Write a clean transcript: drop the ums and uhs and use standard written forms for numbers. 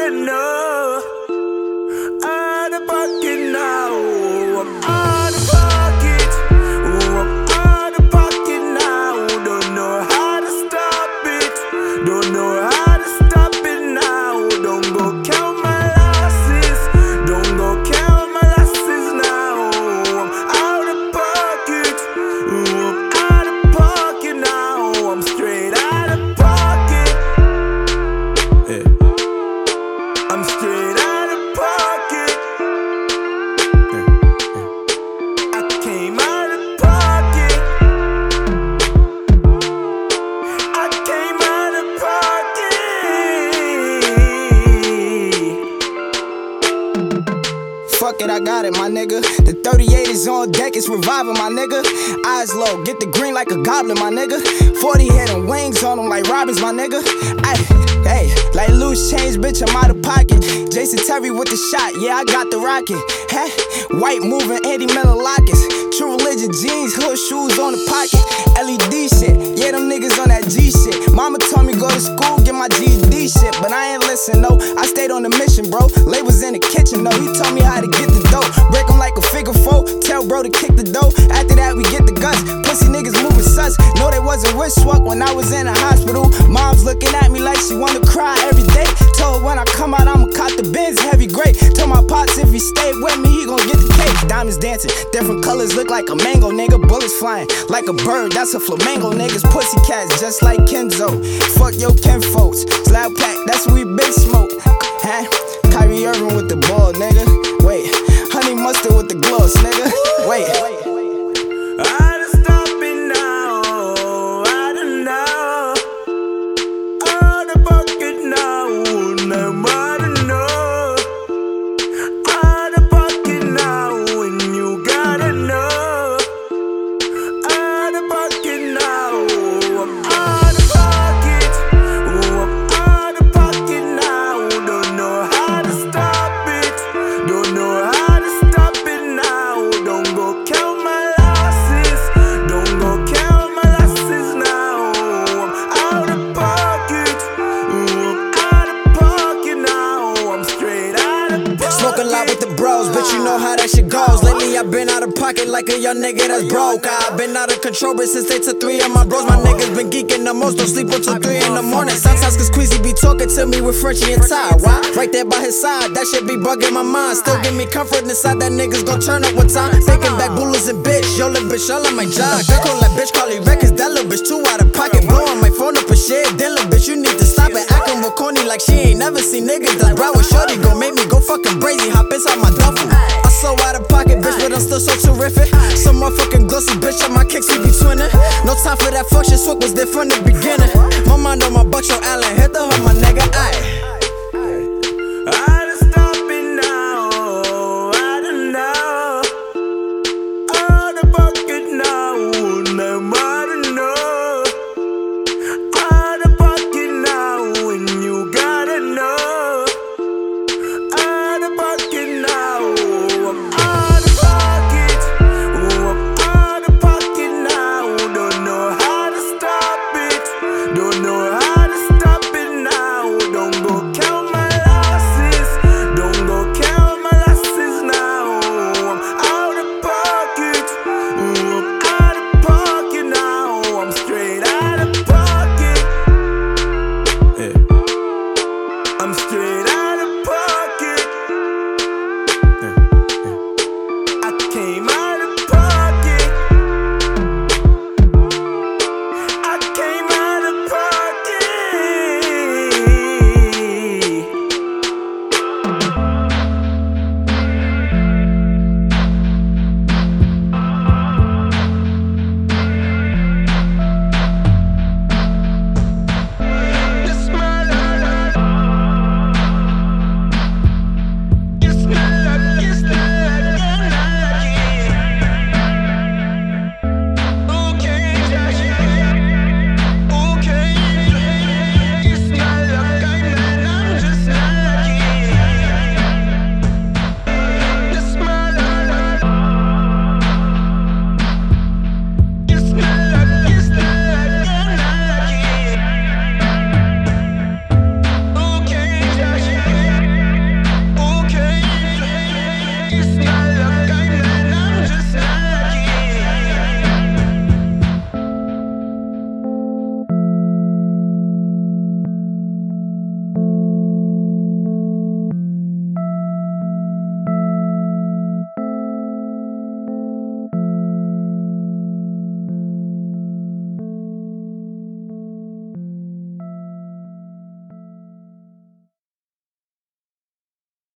gotta know. Out of pocket now, I'm out of pocket. Oh, I'm out of pocket now. Don't know how to stop it. Don't know how to stop it now. Don't go count my losses. Don't go count my losses now. I'm out of pocket. Oh, I'm out of pocket now. I'm straight out of pocket. Yeah. I'm straight out of pocket. I came out of pocket. I came out of pocket. Fuck it, I got it, my nigga. The 38 is on deck, it's reviving, my nigga. Eyes low, get the green like a goblin, my nigga. 40 head and wings on them like Robbins, my nigga. Hey, like loose change, bitch, I'm out of pocket. Jason Terry with the shot, yeah, I got the rocket. Hey, white moving, Andy Miller lockets. True religion jeans, hood shoes on the pocket. LED shit, yeah, them niggas on that G shit. Mama told me go to school, get my GED shit, but I ain't listen, no. I stayed on the mission, bro. Labels in the kitchen, though. He told me how to get the dough. Break 'em like a figure four. Tell bro to kick the dough. After that, we get the guts. Pussy niggas moving sus. No, they wasn't wrist swap when I was in the hospital. Mom's looking at me like she wanna cry every day. Told when I come out, I'ma cop the Benz heavy gray. Told my pops if he stayed with me, he gon' get the cake. Diamonds dancing, different colors look like a mango, nigga. Bullets flying like a bird, that's a flamingo, niggas. Pussy cats just like Kenzo. Fuck your kinfolks. Slab pack, that's what we big smoke. Huh? Kyrie Irving with the ball, nigga. Wait, honey mustard with the gloss, nigga. Wait. How to stop it now? I don't know. Out of pocket now, now I don't know. Out of pocket now, and you gotta know. Out of pocket now, I'm out of pocket. Oh, I'm out of pocket now. Don't know how to stop it. Don't know how to stop it now. Don't go count my losses. Don't go count my losses now. I'm out of pocket. I'm out of pocket now. I'm straight out of pocket. Smoke a lot with the bros, but you know how that shit goes. Lately I've been out of pocket like a young nigga that's broke. I've been out of control, but since they took 3 of my bros, my niggas been geeking the most. Don't sleep until 3 in the morning. Sometimes cause Queasy be talking to me with Frenchie and Ty. Why? Right there by his side, that shit be bugging my mind. Still give me comfort inside that niggas gon' turn up one time. Thinking back bullets and bitch, yo little bitch all on my job. Girl call that bitch, call it records, that little bitch too out of pocket. Blowing my phone up and shit, then little bitch you need to stop it. Acting real corny like she ain't never seen niggas that brow with shorty. Gon' make me go fucking crazy, hop inside my duffel. I'm so out of pocket, bitch, but I'm still so terrific. So motherfucking glossy, bitch, on my kicks we be twinning. No time for that fuck shit, Swook was there from the beginning. My mind on my Buckshot Allen, hit the hood, my nigga, ayy. How to stop it now? I don't know. Out of pocket now, now I don't know. Out of pocket now, and you gotta know. Out of pocket now, I'm out of pocket. Oh, I'm out of pocket now. Don't know how to stop it. Don't know how to stop it now. Don't go count my losses. Don't go count my losses now. I'm out of pocket. I'm out of pocket now. I'm straight out of pocket. Yeah. I'm straight out